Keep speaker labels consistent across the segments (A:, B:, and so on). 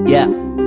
A: Yeah.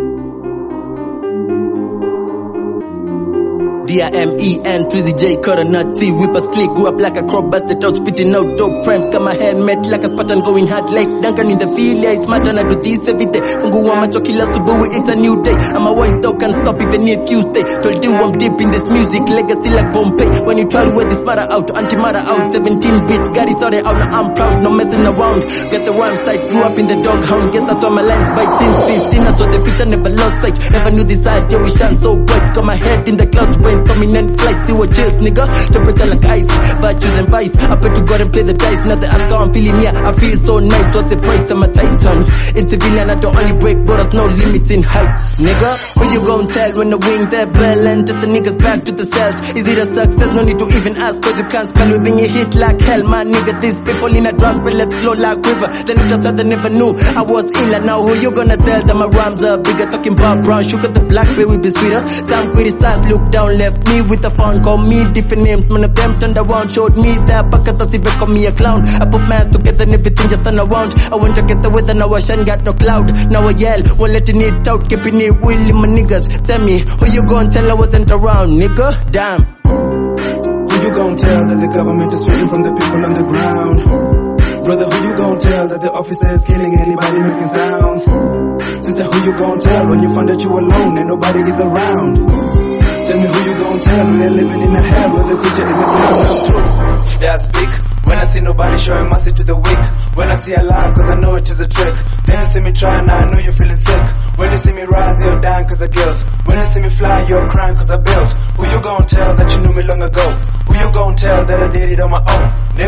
A: D-I-M-E-N, Trizzy J, Cutter Nut T, Whippers click, grew up like a crop, busted out, spitting out dope frames, got my head met like a Spartan going hard like Duncan in the field, yeah, it's my turn, I do this every day, fungua macho kila subuhi, it's a new day, I'm a voice dog, can't stop even if you stay, told you I'm deep in this music, legacy like Bombay, when you try to wear this matter out, anti-matter out, 17 bits, got it sorted out, now I'm proud, no messing around, get the rhyme side, grew up in the dog hound, guess that's why my lines bite since 15, I saw the future, never lost sight, never knew this side, yeah, we shine so bright, got my head in the clouds, brain dominant flight, see what chills, nigga. Temperature like ice, virtues and vice. I bet to God and play the dice. Now the ask how I'm feeling, yeah, I feel so nice. What's the price? I'm a titan. In civilian, I don't only break borders, no limits in heights, nigga. Who you gon' tell when the wing their bell and just the niggas back to the cells? Is it a success? No need to even ask, cause you can't spell within your hit like hell, my nigga. These people in a drought, but let's flow like river. Then you just said they never knew I was ill, and now who you gonna tell that my rhymes are bigger? Talking about brown sugar, the black way will be sweeter. Some criticize, look down, left me with a phone, call me different names. One of them turned around, showed me that bucket, that's even call me a clown. I put my hands together and everything just turned around. I went to get the weather, now I shine, got no cloud. Now I yell, well letting it out, keeping it real in my niggas. Tell me, who you gon' tell I wasn't around, nigga? Damn.
B: Who you gon' tell that the government is feeding from the people on the ground? Brother, who you gon' tell that the officer is killing anybody making sounds? Sister, who you gon' tell when you find that you alone and nobody is around? Tell me who you gon' tell when they're living in a hell where the picture is a clown. I'm true. Should I speak? When I see nobody showing mercy to the weak. When I see a lie, cause I know it is a trick. Then you see me try, now I know you're feeling sick. When you see me rise, you're dying cause of guilt. When you see me fly, you're crying cause I built. Who you gon' tell that you knew me long ago? Who you gon' tell that I did it on my own?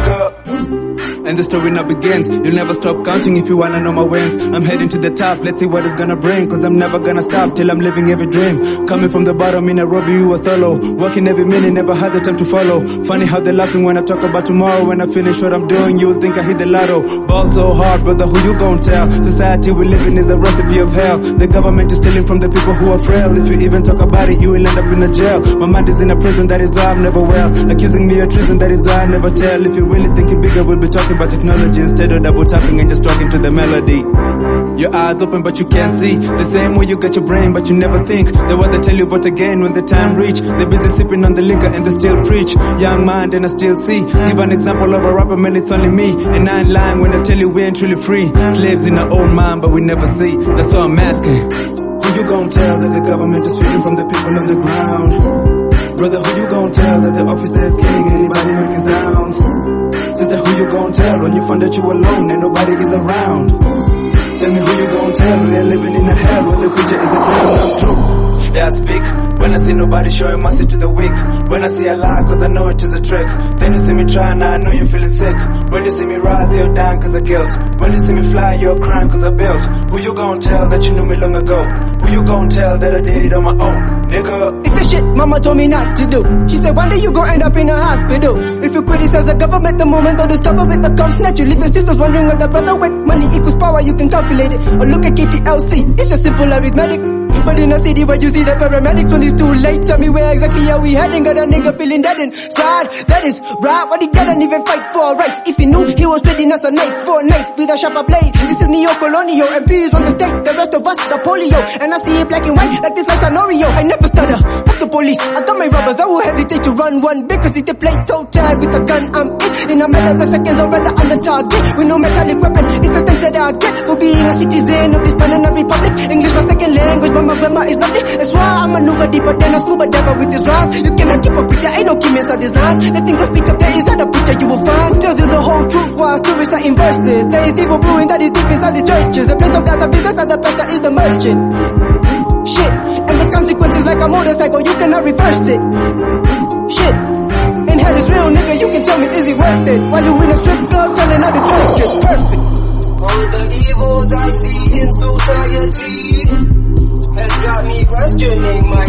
B: Nigga. And the story now begins. You'll never stop counting if you wanna know my wins. I'm heading to the top, let's see what it's gonna bring. Cause I'm never gonna stop till I'm living every dream. Coming from the bottom in Nairobi, you were solo. Working every minute, never had the time to follow. Funny how they're laughing when I talk about tomorrow. When I finish what I'm doing, you'll think I hit the lotto. Ball so hard, brother, who you gon' tell? Society we live in is a recipe of hell. The government is stealing from the people who are frail. If you even talk about it, you will end up in a jail. My mind is in a prison, that is why I'm never well. Accusing me of treason, that is why I never tell. If you're really thinking bigger, we'll be talking about technology instead of double tapping and just talking to the melody. Your eyes open but you can't see. The same way you got your brain but you never think. The word they tell you vote again when the time reach. They're busy sipping on the liquor and they still preach. Young mind and I still see. Give an example of a rapper, man, it's only me. And I ain't lying when I tell you we ain't truly free. Slaves in our own mind but we never see. That's why I'm asking. Who you gon' tell that the government is feeding from the people on the ground? Brother, who you gon' tell that the officer is killing anybody making sounds? Sister, who you gon' tell when you find that you alone and nobody is around? Tell me who you gon' tell when they're living in a hell where the picture is a clown. I'm true. Should I speak? When I see nobody showing mercy to the weak. When I see a lie cause I know it is a trick. Then you see me try, now I know you're feeling sick. When you see me rise, you're dying cause of guilt. When you see me fly, you're crying cause I built. Who you gon' tell that you knew me long ago? Who you gon' tell that I did it on my own? Nigga.
C: It's a shit mama told me not to do. She said one day you gon' end up in a hospital. If you criticize the government the moment all this cover with the cops snatch you. Leave your sisters wondering what the brother with money equals power, you can calculate it. Or look at KPLC, it's just simple arithmetic. But in a city where you see the paramedics when it's too late, tell me where exactly are we heading? Got a nigga feeling dead inside. That is right, what he didn't even fight for rights. If he knew he was treating us a knife for a knife with a sharper blade. This is neo-colonial, MPs on the state, the rest of us the polio. And I see it black and white like this like scenario. I never stutter, fuck the police. I got my rubbers, I will hesitate to run one because they play toe tag with a gun. I'm in a matter of seconds, I'd rather on the target with no metallic weapon. It's the things that I get for being a citizen of this banana republic. English my second language, but my grandma is lovely. That's why I'm maneuver deeper than a scuba diver with this rhymes. You cannot keep up with that, ain't no key inside these lines. The things I speak up there is not a picture you will find. Tells you the whole truth while still reciting verses. There is evil brewing that is deep inside these churches. The place of God's a business and the pastor is the merchant. Shit, and the consequences like a motorcycle, you cannot reverse it. Shit, and hell is real, nigga, you can tell me, is it worth it? While you in a strip club telling how the church is perfect.
D: All the evils I see in society has got me questioning my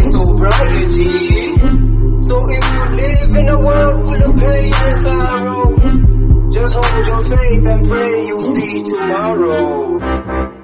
D: sobriety. So if you live in a world full of pain and sorrow, just hold your faith and pray you'll see tomorrow.